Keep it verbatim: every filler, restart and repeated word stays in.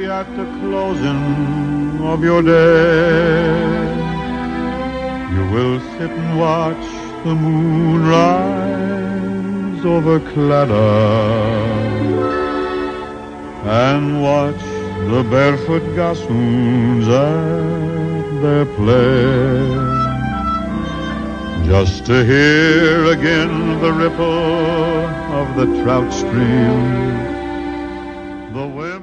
at the closing of your day, you will sit and watch the moon rise over Claddaugh and watch the barefoot gossoons at their play, just to hear again the ripple of the trout stream, the wind